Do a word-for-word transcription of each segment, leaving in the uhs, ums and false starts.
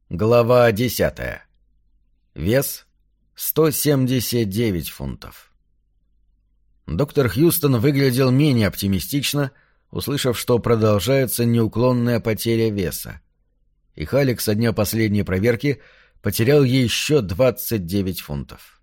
Глава десятая. Вес сто семьдесят девять фунтов. Доктор Хьюстон выглядел менее оптимистично, услышав, что продолжается неуклонная потеря веса. И Халлек со дня последней проверки потерял еще двадцать девять фунтов.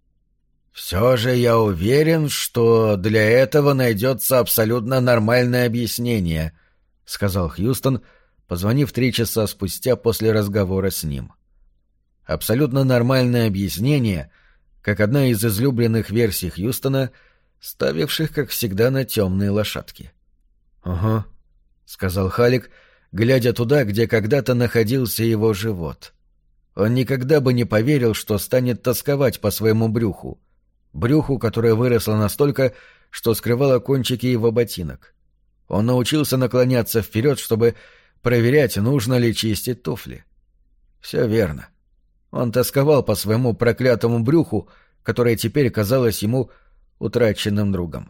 «Все же я уверен, что для этого найдется абсолютно нормальное объяснение», — сказал Хьюстон, позвонив три часа спустя после разговора с ним. Абсолютно нормальное объяснение, как одна из излюбленных версий Хьюстона, ставивших, как всегда, на темные лошадки. «Угу», — сказал Халлек, глядя туда, где когда-то находился его живот. Он никогда бы не поверил, что станет тосковать по своему брюху, брюху, которое выросло настолько, что скрывало кончики его ботинок. Он научился наклоняться вперед, чтобы проверять, нужно ли чистить туфли. Все верно. Он тосковал по своему проклятому брюху, которое теперь казалось ему утраченным другом.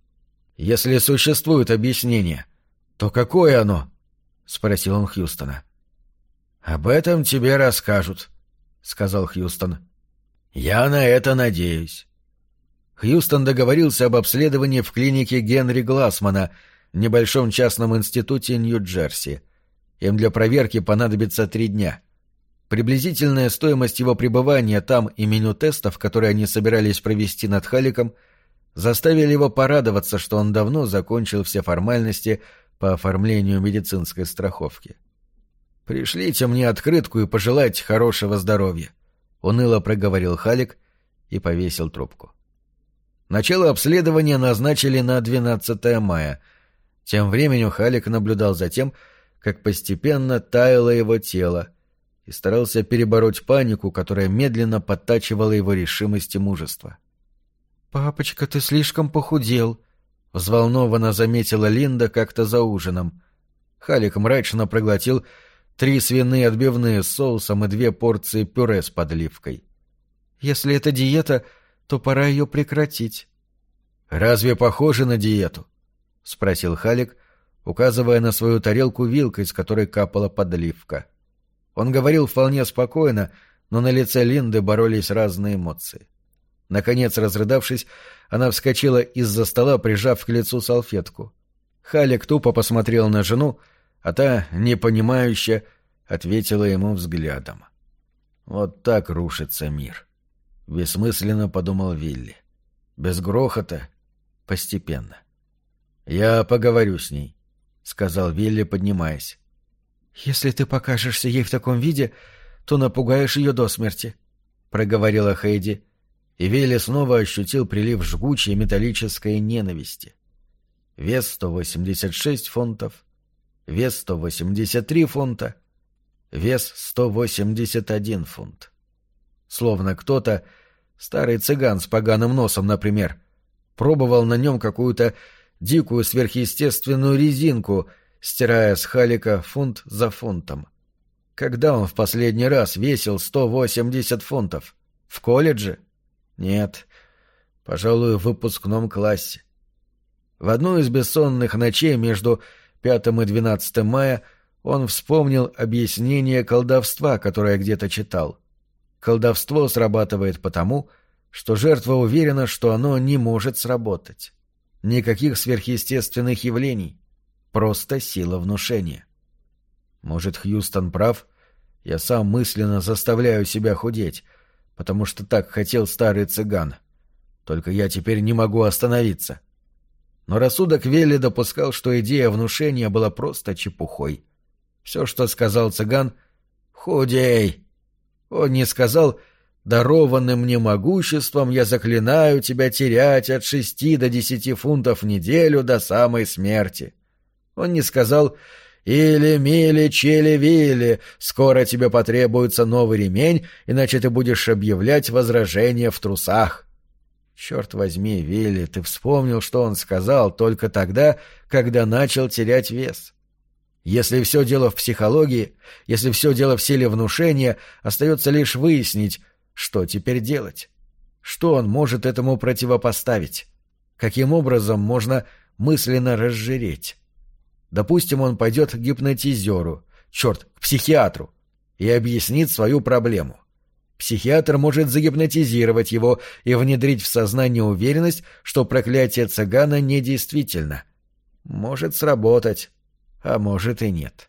«Если существует объяснение, то какое оно?» — спросил он Хьюстона. «Об этом тебе расскажут», — сказал Хьюстон. «Я на это надеюсь». Хьюстон договорился об обследовании в клинике Генри Глассмана, небольшом частном институте Нью-Джерси. Им для проверки понадобится три дня. Приблизительная стоимость его пребывания там и меню тестов, которые они собирались провести над Халликом, заставили его порадоваться, что он давно закончил все формальности по оформлению медицинской страховки. «Пришлите мне открытку и пожелайте хорошего здоровья», — уныло проговорил Халлик и повесил трубку. Начало обследования назначили на двенадцатое мая. Тем временем Халлик наблюдал за тем, как постепенно таяло его тело, и старался перебороть панику, которая медленно подтачивала его решимость и мужество. «Папочка, ты слишком похудел», — взволнованно заметила Линда как-то за ужином. Халлик мрачно проглотил три свиные отбивные с соусом и две порции пюре с подливкой. «Если это диета, то пора ее прекратить». «Разве похоже на диету?» — спросил Халлик, указывая на свою тарелку вилкой, с которой капала подливка. Он говорил вполне спокойно, но на лице Линды боролись разные эмоции. Наконец, разрыдавшись, она вскочила из-за стола, прижав к лицу салфетку. Халлик тупо посмотрел на жену, а та, непонимающе, ответила ему взглядом. «Вот так рушится мир», — бессмысленно подумал Вилли. «Без грохота, постепенно». «Я поговорю с ней», — сказал Вилли, поднимаясь. «Если ты покажешься ей в таком виде, то напугаешь ее до смерти», — проговорила Хейди, и Вилли снова ощутил прилив жгучей металлической ненависти. Вес сто восемьдесят шесть фунтов, вес сто восемьдесят три фунта, вес сто восемьдесят один фунт. Словно кто-то, старый цыган с поганым носом, например, пробовал на нем какую-то дикую сверхъестественную резинку, стирая с Халлика фунт за фунтом. Когда он в последний раз весил сто восемьдесят фунтов? В колледже? Нет, пожалуй, в выпускном классе. В одну из бессонных ночей между пятым и двенадцатым мая он вспомнил объяснение колдовства, которое где-то читал. Колдовство срабатывает потому, что жертва уверена, что оно не может сработать. Никаких сверхъестественных явлений, просто сила внушения. Может, Хьюстон прав? Я сам мысленно заставляю себя худеть, потому что так хотел старый цыган. Только я теперь не могу остановиться. Но рассудок Вилли допускал, что идея внушения была просто чепухой. Все, что сказал цыган — «Худей!» Он не сказал «Дарованным мне могуществом я заклинаю тебя терять от шести до десяти фунтов в неделю до самой смерти». Он не сказал «Или, мили, чили, вили, скоро тебе потребуется новый ремень, иначе ты будешь объявлять возражение в трусах». Черт возьми, Вилли, ты вспомнил, что он сказал только тогда, когда начал терять вес. Если все дело в психологии, если все дело в силе внушения, остается лишь выяснить, что теперь делать. Что он может этому противопоставить? Каким образом можно мысленно разжиреть? Допустим, он пойдет к гипнотизеру, черт, к психиатру, и объяснит свою проблему. Психиатр может загипнотизировать его и внедрить в сознание уверенность, что проклятие цыгана недействительно. Может сработать, а может и нет.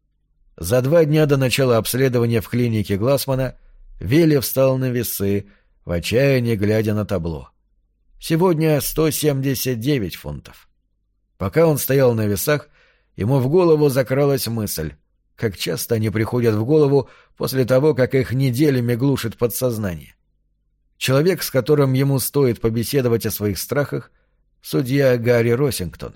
За два дня до начала обследования в клинике Глассмана Вилли встал на весы, в отчаянии глядя на табло. Сегодня сто семьдесят девять фунтов. Пока он стоял на весах, ему в голову закралась мысль, как часто они приходят в голову после того, как их неделями глушит подсознание. Человек, с которым ему стоит побеседовать о своих страхах, судья Гарри Россингтон.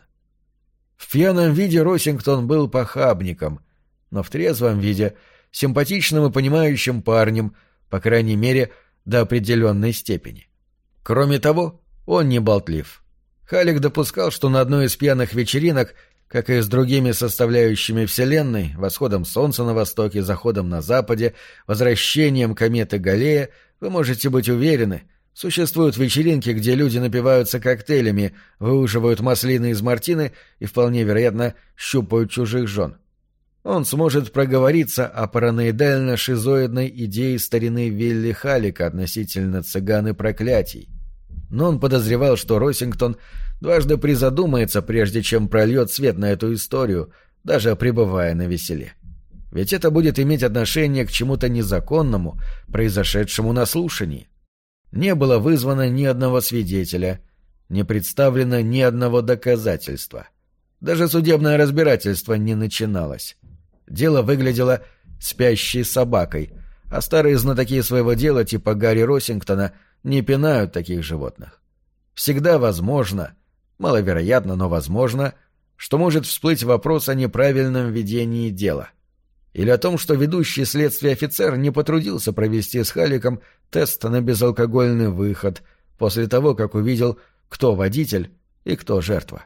В пьяном виде Россингтон был похабником, но в трезвом виде — симпатичным и понимающим парнем, по крайней мере, до определенной степени. Кроме того, он не болтлив. Халлек допускал, что на одной из пьяных вечеринок, как и с другими составляющими Вселенной, восходом солнца на востоке, заходом на западе, возвращением кометы Галлея, вы можете быть уверены, существуют вечеринки, где люди напиваются коктейлями, выуживают маслины из мартины и, вполне вероятно, щупают чужих жен. Он сможет проговориться о параноидально-шизоидной идее старины Вилли Халлека относительно цыган и проклятий. Но он подозревал, что Россингтон дважды призадумается, прежде чем прольет свет на эту историю, даже пребывая на веселе. Ведь это будет иметь отношение к чему-то незаконному, произошедшему на слушании. Не было вызвано ни одного свидетеля, не представлено ни одного доказательства. Даже судебное разбирательство не начиналось. Дело выглядело спящей собакой, а старые знатоки своего дела типа Гарри Россингтона не пинают таких животных. Всегда возможно, маловероятно, но возможно, что может всплыть вопрос о неправильном ведении дела. Или о том, что ведущий следствие офицер не потрудился провести с Халликом тест на безалкогольный выход после того, как увидел, кто водитель и кто жертва.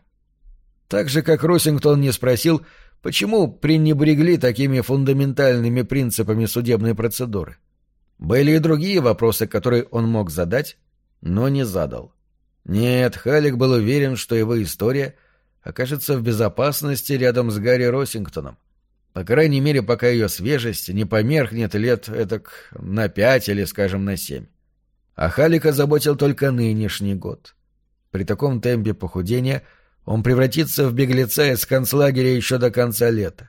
Так же, как Россингтон не спросил, почему пренебрегли такими фундаментальными принципами судебной процедуры. Были и другие вопросы, которые он мог задать, но не задал. Нет, Халлек был уверен, что его история окажется в безопасности рядом с Гарри Россингтоном. По крайней мере, пока ее свежесть не померкнет лет этак на пять или, скажем, на семь. А Халлека заботил только нынешний год. При таком темпе похудения он превратится в беглеца из концлагеря еще до конца лета.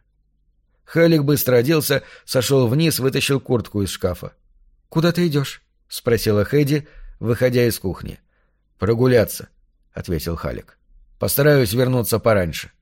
Халлек быстро оделся, сошел вниз, вытащил куртку из шкафа. «Куда ты идешь?» — спросила Хэдди, выходя из кухни. «Прогуляться», — ответил Халлек. «Постараюсь вернуться пораньше».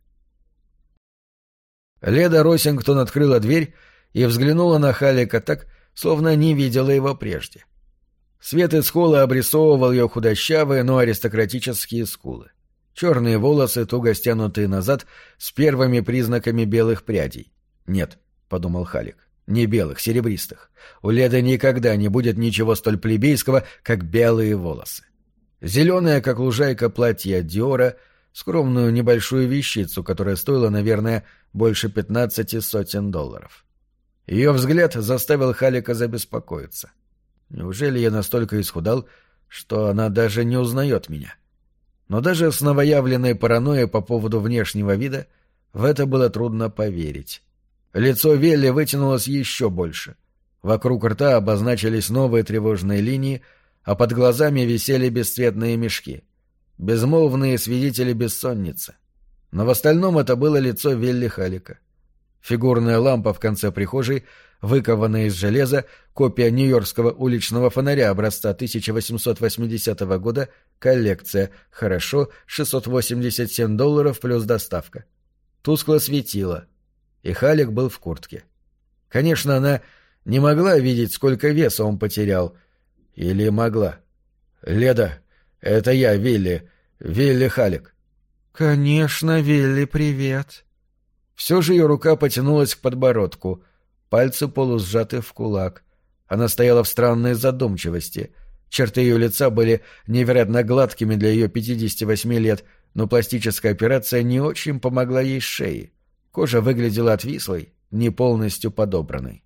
Леда Россингтон открыла дверь и взглянула на Халлека так, словно не видела его прежде. Свет из холла обрисовывал ее худощавые, но аристократические скулы. Черные волосы, туго стянутые назад, с первыми признаками белых прядей. «Нет», — подумал Халлек, — «не белых, серебристых. У Леды никогда не будет ничего столь плебейского, как белые волосы». Зеленое, как лужайка, платье Диора, скромную небольшую вещицу, которая стоила, наверное, больше пятнадцати сотен долларов. Ее взгляд заставил Халлека забеспокоиться. Неужели я настолько исхудал, что она даже не узнает меня? Но даже с новоявленной паранойей по поводу внешнего вида в это было трудно поверить. Лицо Вилли вытянулось еще больше. Вокруг рта обозначились новые тревожные линии, а под глазами висели бесцветные мешки. Безмолвные свидетели бессонницы. Но в остальном это было лицо Вилли Халлека. Фигурная лампа в конце прихожей, выкованная из железа, копия нью-йоркского уличного фонаря образца тысяча восемьсот восьмидесятого года, коллекция, хорошо, шестьсот восемьдесят семь долларов плюс доставка. Тускло светило, и Халлек был в куртке. Конечно, она не могла видеть, сколько веса он потерял. Или могла? «Леда, это я, Вилли, Вилли Халлек». «Конечно, Вилли, привет». Все же ее рука потянулась к подбородку, пальцы полусжаты в кулак. Она стояла в странной задумчивости. Черты ее лица были невероятно гладкими для ее пятидесяти восьми лет, но пластическая операция не очень помогла ей с шеей. Кожа выглядела отвислой, не полностью подобранной.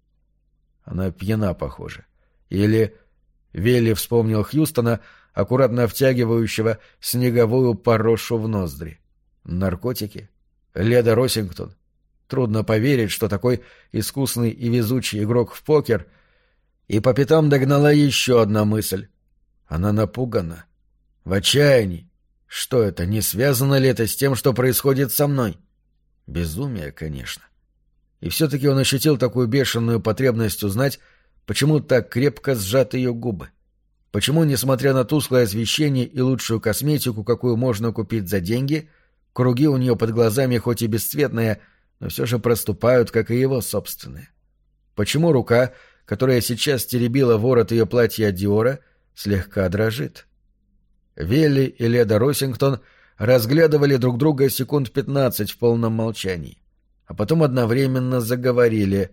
Она пьяна, похоже. Или... Вилли вспомнил Хьюстона, аккуратно втягивающего снеговую порошу в ноздри. Наркотики? Леда Россингтон? Трудно поверить, что такой искусный и везучий игрок в покер. И по пятам догнала еще одна мысль. Она напугана, в отчаянии. Что это, не связано ли это с тем, что происходит со мной? Безумие, конечно. И все-таки он ощутил такую бешеную потребность узнать, почему так крепко сжаты ее губы. Почему, несмотря на тусклое освещение и лучшую косметику, какую можно купить за деньги, круги у нее под глазами хоть и бесцветные, но все же проступают, как и его собственные. Почему рука, которая сейчас теребила ворот ее платья от Диора, слегка дрожит? Вилли и Леда Росингтон разглядывали друг друга секунд пятнадцать в полном молчании, а потом одновременно заговорили.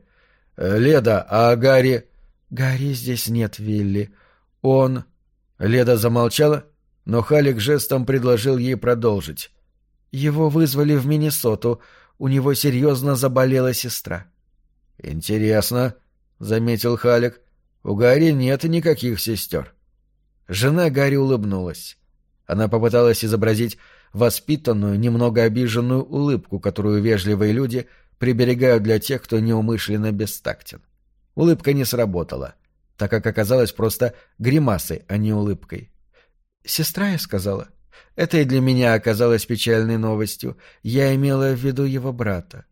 «Леда, а Гарри...» «Гарри здесь нет, Вилли. Он...» Леда замолчала, но Халик жестом предложил ей продолжить. «Его вызвали в Миннесоту. У него серьезно заболела сестра». «Интересно», — заметил Халик. «У Гарри нет никаких сестер». Жена Гарри улыбнулась. Она попыталась изобразить воспитанную, немного обиженную улыбку, которую вежливые люди приберегают для тех, кто неумышленно бестактен. Улыбка не сработала, так как оказалась просто гримасой, а не улыбкой. «Сестра, я сказала. Это и для меня оказалось печальной новостью. Я имела в виду его брата».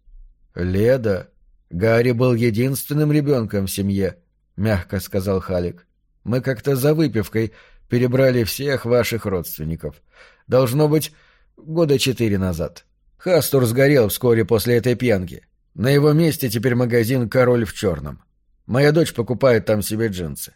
«Леда, Гарри был единственным ребенком в семье», — мягко сказал Халик. «Мы как-то за выпивкой перебрали всех ваших родственников. Должно быть, года четыре назад. Хастур сгорел вскоре после этой пьянки. На его месте теперь магазин «Король в черном». Моя дочь покупает там себе джинсы».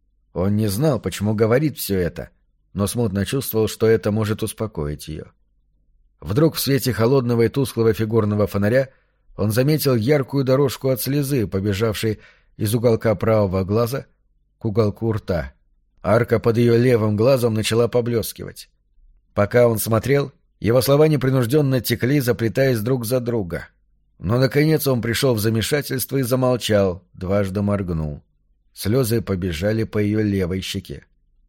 Он не знал, почему говорит все это, но смутно чувствовал, что это может успокоить ее. Вдруг в свете холодного и тусклого фигурного фонаря он заметил яркую дорожку от слезы, побежавшей из уголка правого глаза к уголку рта. Арка под ее левым глазом начала поблескивать. Пока он смотрел, его слова непринужденно текли, заплетаясь друг за друга. Но, наконец, он пришел в замешательство и замолчал, дважды моргнул. Слезы побежали по ее левой щеке.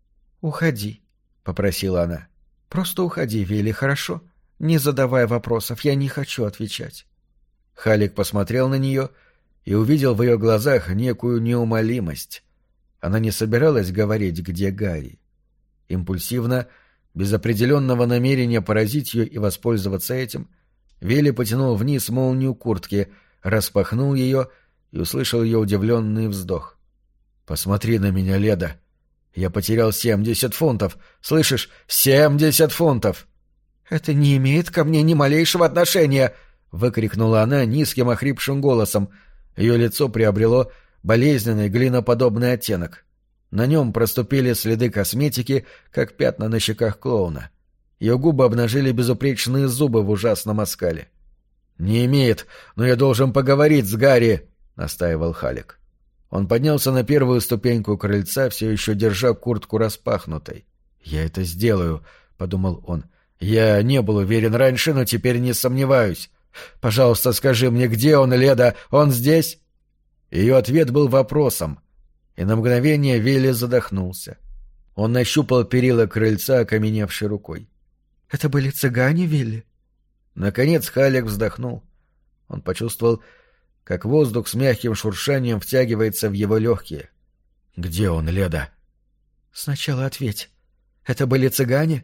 «Уходи», — попросила она. «Просто уходи, Вилли, хорошо? Не задавай вопросов, я не хочу отвечать». Халик посмотрел на нее и увидел в ее глазах некую неумолимость. Она не собиралась говорить, где Гарри. Импульсивно, без определенного намерения поразить ее и воспользоваться этим, Вилли потянул вниз молнию куртки, распахнул ее и услышал ее удивленный вздох. «Посмотри на меня, Леда. Я потерял семьдесят фунтов. Слышишь? Семьдесят фунтов!» «Это не имеет ко мне ни малейшего отношения!» — выкрикнула она низким охрипшим голосом. Ее лицо приобрело болезненный глиноподобный оттенок. На нем проступили следы косметики, как пятна на щеках клоуна. Ее губы обнажили безупречные зубы в ужасном оскале. «Не имеет, но я должен поговорить с Гарри», — настаивал Халик. Он поднялся на первую ступеньку крыльца, все еще держа куртку распахнутой. «Я это сделаю», — подумал он. «Я не был уверен раньше, но теперь не сомневаюсь. Пожалуйста, скажи мне, где он, Леда? Он здесь?» Ее ответ был вопросом, и на мгновение Вилли задохнулся. Он нащупал перила крыльца окаменевшей рукой. «Это были цыгане, Вилли?» Наконец Халик вздохнул. Он почувствовал, как воздух с мягким шуршанием втягивается в его легкие. «Где он, Леда?» «Сначала ответь. Это были цыгане?»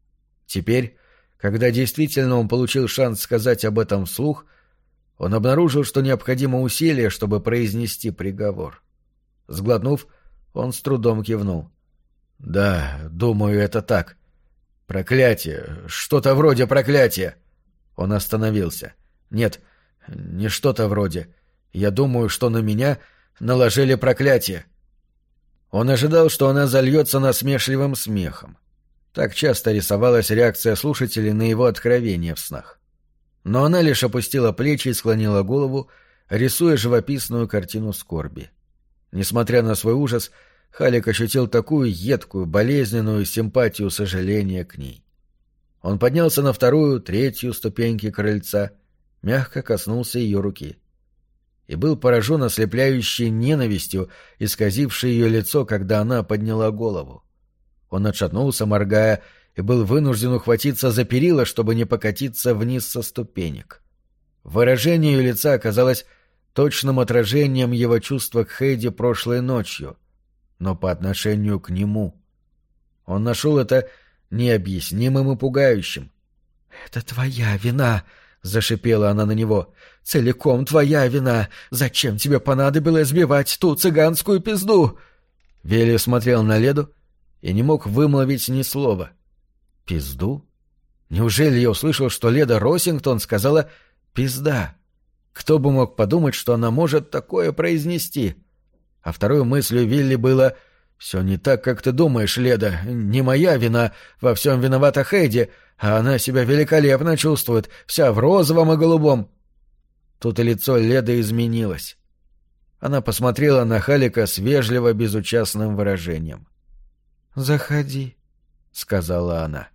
Теперь, когда действительно он получил шанс сказать об этом вслух, он обнаружил, что необходимо усилие, чтобы произнести приговор. Сглотнув, он с трудом кивнул. «Да, думаю, это так. Проклятие, что-то вроде проклятия». Он остановился. «Нет, не что-то вроде. Я думаю, что на меня наложили проклятие». Он ожидал, что она зальется насмешливым смехом. Так часто рисовалась реакция слушателей на его откровения в снах. Но она лишь опустила плечи и склонила голову, рисуя живописную картину скорби. Несмотря на свой ужас, Халик ощутил такую едкую, болезненную симпатию сожаления к ней. Он поднялся на вторую, третью ступеньки крыльца, мягко коснулся ее руки. И был поражен ослепляющей ненавистью, исказившей ее лицо, когда она подняла голову. Он отшатнулся, моргая, и был вынужден ухватиться за перила, чтобы не покатиться вниз со ступенек. Выражение ее лица оказалось точным отражением его чувства к Хейди прошлой ночью, но по отношению к нему. Он нашел это необъяснимым и пугающим. «Это твоя вина!» — зашипела она на него. «Целиком твоя вина! Зачем тебе понадобилось сбивать ту цыганскую пизду?» Вилли смотрел на Леду и не мог вымолвить ни слова. «Пизду? Неужели я услышал, что Леда Росингтон сказала «пизда»? Кто бы мог подумать, что она может такое произнести?» А второй мыслью Вилли было: «Все не так, как ты думаешь, Леда. Не моя вина. Во всем виновата Хейди, а она себя великолепно чувствует, вся в розовом и голубом». Тут и лицо Леды изменилось. Она посмотрела на Халика с вежливо безучастным выражением. «Заходи», — сказала она.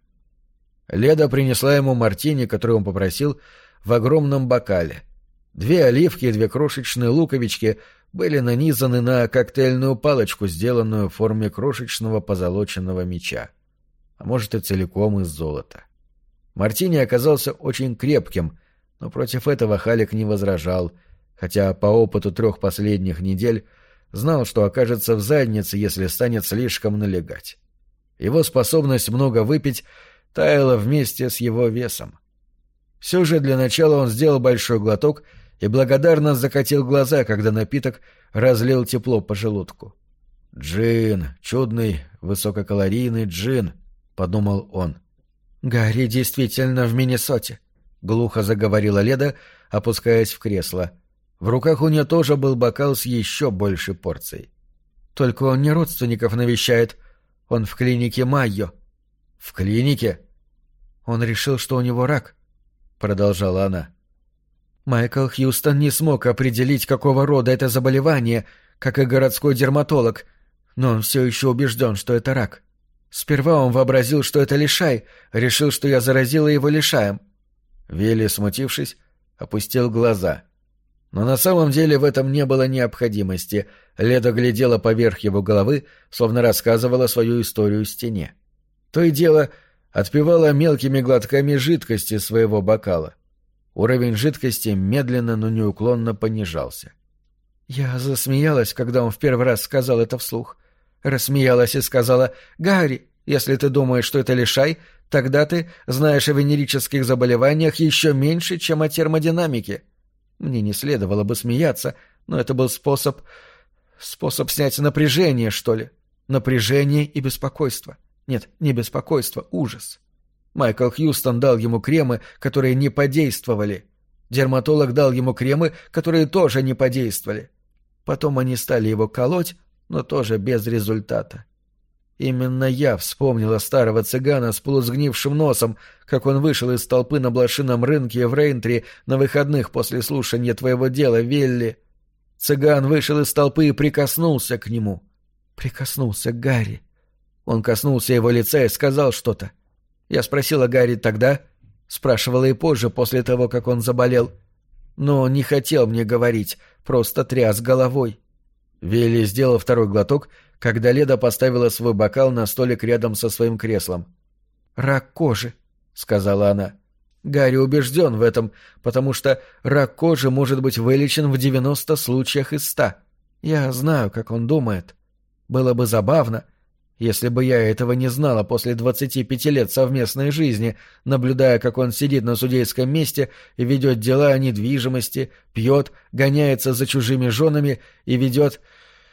Леда принесла ему мартини, который он попросил, в огромном бокале. Две оливки и две крошечные луковички были нанизаны на коктейльную палочку, сделанную в форме крошечного позолоченного меча. А может, и целиком из золота. Мартини оказался очень крепким, но против этого Халик не возражал, хотя по опыту трех последних недель знал, что окажется в заднице, если станет слишком налегать. Его способность много выпить таяла вместе с его весом. Все же для начала он сделал большой глоток и благодарно закатил глаза, когда напиток разлил тепло по желудку. «Джин, чудный, высококалорийный джин», — подумал он. «Гарри действительно в Миннесоте», — глухо заговорила Леда, опускаясь в кресло. В руках у нее тоже был бокал с еще большей порцией. «Только он не родственников навещает. Он в клинике Майо». «В клинике?» «Он решил, что у него рак», — продолжала она. «Майкл Хьюстон не смог определить, какого рода это заболевание, как и городской дерматолог, но он все еще убежден, что это рак. Сперва он вообразил, что это лишай, решил, что я заразила его лишаем». Вилли, смутившись, опустил глаза. Но на самом деле в этом не было необходимости. Леда глядела поверх его головы, словно рассказывала свою историю стене. То и дело отпивала мелкими глотками жидкости своего бокала. Уровень жидкости медленно, но неуклонно понижался. Я засмеялась, когда он в первый раз сказал это вслух. Рассмеялась и сказала: «Гарри, если ты думаешь, что это лишай, тогда ты знаешь о венерических заболеваниях еще меньше, чем о термодинамике». Мне не следовало бы смеяться, но это был способ... способ снять напряжение, что ли. Напряжение и беспокойство. Нет, не беспокойство, ужас. Майкл Хьюстон дал ему кремы, которые не подействовали. Дерматолог дал ему кремы, которые тоже не подействовали. Потом они стали его колоть, но тоже без результата. Именно я вспомнила старого цыгана с полусгнившим носом, как он вышел из толпы на блошином рынке в Рейнтри на выходных после слушания твоего дела, Вилли. Цыган вышел из толпы и прикоснулся к нему. Прикоснулся к Гарри. Он коснулся его лица и сказал что-то. Я спросила Гарри тогда, спрашивала и позже, после того, как он заболел. Но он не хотел мне говорить, просто тряс головой. Вилли сделал второй глоток, когда Леда поставила свой бокал на столик рядом со своим креслом. «Рак кожи», — сказала она. «Гарри убежден в этом, потому что рак кожи может быть вылечен в девяноста случаях из ста. Я знаю, как он думает. Было бы забавно, если бы я этого не знала после двадцати пяти лет совместной жизни, наблюдая, как он сидит на судейском месте и ведет дела о недвижимости, пьет, гоняется за чужими женами и ведет...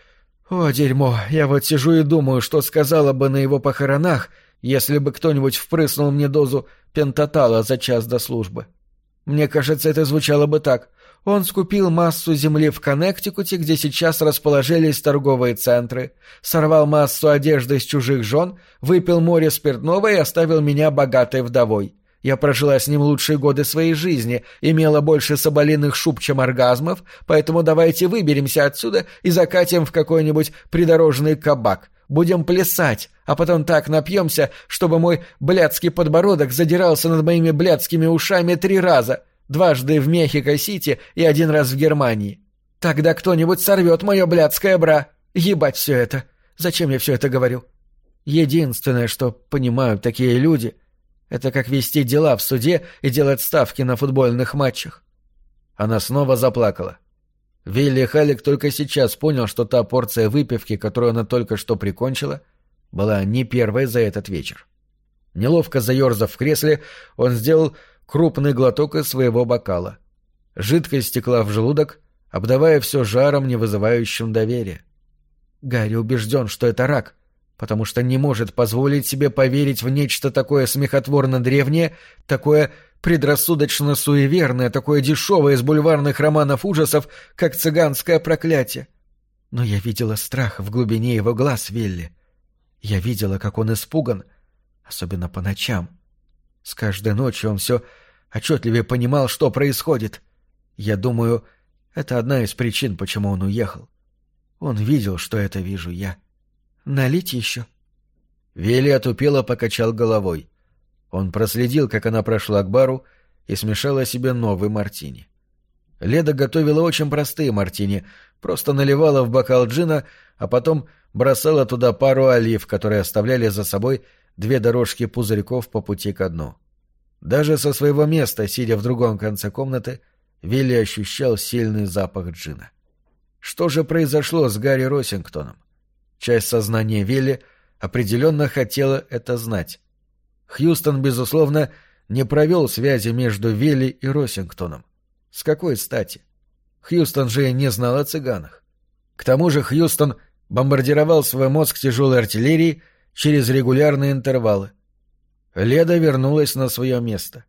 О, дерьмо, я вот сижу и думаю, что сказала бы на его похоронах, если бы кто-нибудь впрыснул мне дозу пентатала за час до службы. Мне кажется, это звучало бы так. Он скупил массу земли в Коннектикуте, где сейчас расположились торговые центры, сорвал массу одежды с чужих жен, выпил море спиртного и оставил меня богатой вдовой. Я прожила с ним лучшие годы своей жизни, имела больше соболиных шуб, чем оргазмов, поэтому давайте выберемся отсюда и закатим в какой-нибудь придорожный кабак. Будем плясать, а потом так напьемся, чтобы мой блядский подбородок задирался над моими блядскими ушами три раза, дважды в Мехико-Сити и один раз в Германии. Тогда кто-нибудь сорвет мое блядское бра. Ебать все это. Зачем я все это говорю? Единственное, что понимают такие люди... Это как вести дела в суде и делать ставки на футбольных матчах. Она снова заплакала. Вилли Халлек только сейчас понял, что та порция выпивки, которую она только что прикончила, была не первой за этот вечер. Неловко заерзав в кресле, он сделал крупный глоток из своего бокала. Жидкость стекла в желудок, обдавая все жаром, не вызывающим доверия. Гарри убежден, что это рак, потому что не может позволить себе поверить в нечто такое смехотворно древнее, такое предрассудочно суеверное, такое дешевое из бульварных романов ужасов, как «Цыганское проклятие». Но я видела страх в глубине его глаз, Вилли. Я видела, как он испуган, особенно по ночам. С каждой ночью он все отчетливее понимал, что происходит. Я думаю, это одна из причин, почему он уехал. Он видел, что это вижу я. Налить еще? Вилли отупело покачал головой. Он проследил, как она прошла к бару и смешала себе новый мартини. Леда готовила очень простые мартини, просто наливала в бокал джина, а потом бросала туда пару олив, которые оставляли за собой две дорожки пузырьков по пути ко дну. Даже со своего места, сидя в другом конце комнаты, Вилли ощущал сильный запах джина. Что же произошло с Гарри Росингтоном? Часть сознания Вилли определенно хотела это знать. Хьюстон, безусловно, не провел связи между Вилли и Росингтоном. С какой стати? Хьюстон же не знал о цыганах. К тому же Хьюстон бомбардировал свой мозг тяжелой артиллерией через регулярные интервалы. Леда вернулась на свое место.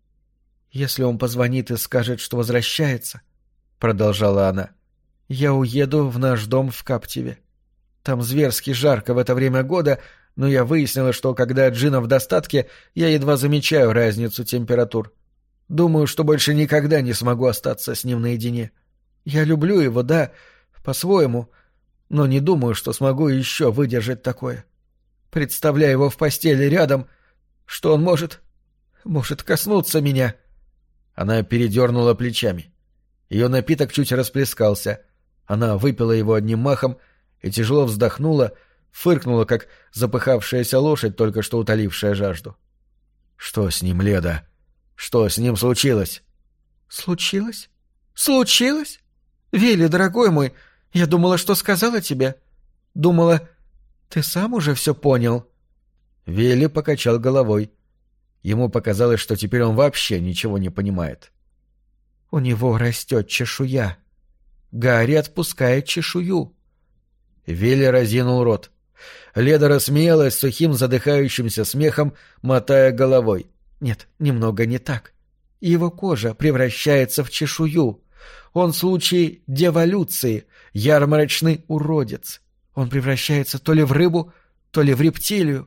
«Если он позвонит и скажет, что возвращается, — продолжала она, — я уеду в наш дом в Каптиве. Там зверски жарко в это время года, но я выяснила, что когда джина в достатке, я едва замечаю разницу температур. Думаю, что больше никогда не смогу остаться с ним наедине. Я люблю его, да, по-своему, но не думаю, что смогу еще выдержать такое. Представляю его в постели рядом, что он может... может коснуться меня». Она передернула плечами. Ее напиток чуть расплескался. Она выпила его одним махом и тяжело вздохнула, фыркнула, как запыхавшаяся лошадь, только что утолившая жажду. «Что с ним, Леда? Что с ним случилось?» «Случилось? Случилось? Вилли, дорогой мой, я думала, что сказала тебе. Думала, ты сам уже все понял». Вилли покачал головой. Ему показалось, что теперь он вообще ничего не понимает. «У него растет чешуя. Гарри отпускает чешую». Вилли разинул рот. Леда рассмеялась сухим задыхающимся смехом, мотая головой. «Нет, немного не так. Его кожа превращается в чешую. Он в случае деволюции, ярмарочный уродец. Он превращается то ли в рыбу, то ли в рептилию».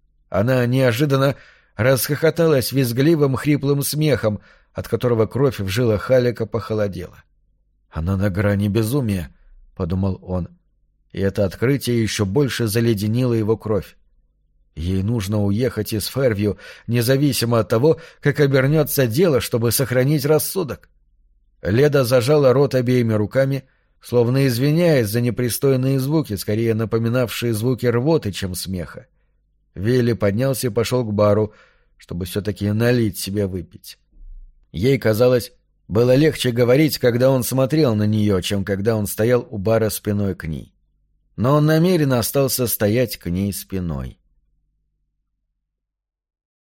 Она неожиданно расхохоталась визгливым хриплым смехом, от которого кровь в жилах Халлека похолодела. «Она на грани безумия», — подумал он, и это открытие еще больше заледенило его кровь. Ей нужно уехать из Фэрвью, независимо от того, как обернется дело, чтобы сохранить рассудок. Леда зажала рот обеими руками, словно извиняясь за непристойные звуки, скорее напоминавшие звуки рвоты, чем смеха. Вилли поднялся и пошел к бару, чтобы все-таки налить себе выпить. Ей казалось, было легче говорить, когда он смотрел на нее, чем когда он стоял у бара спиной к ней. Но он намеренно остался стоять к ней спиной.